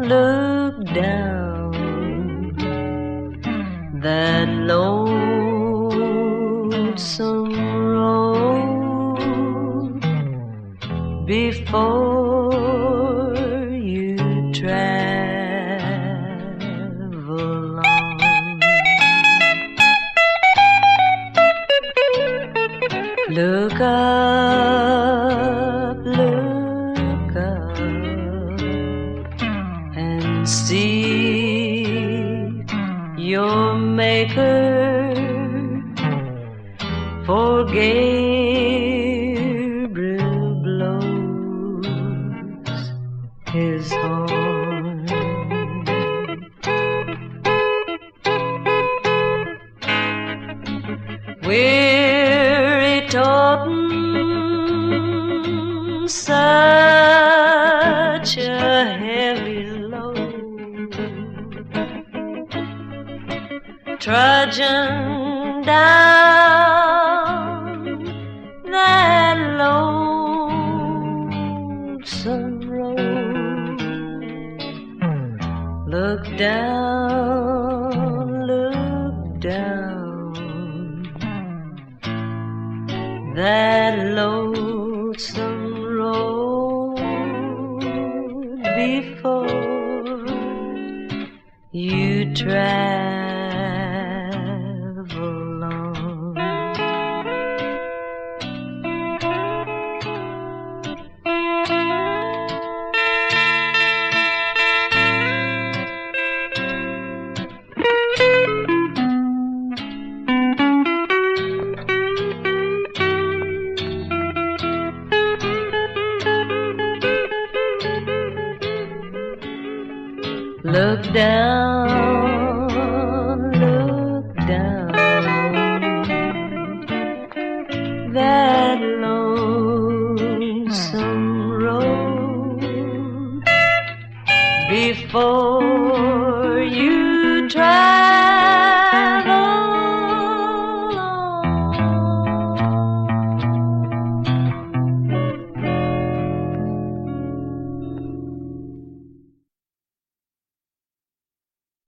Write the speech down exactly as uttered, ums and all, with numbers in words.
look down that lonesome road before you travel on. Look up, look up and see your Maker, for Gabriel blows his horn. Weary totin' such a heavy load, trudging down that lonesome road. Look down, look down that lonesome road before you travel on. Look down, look down that lonesome road before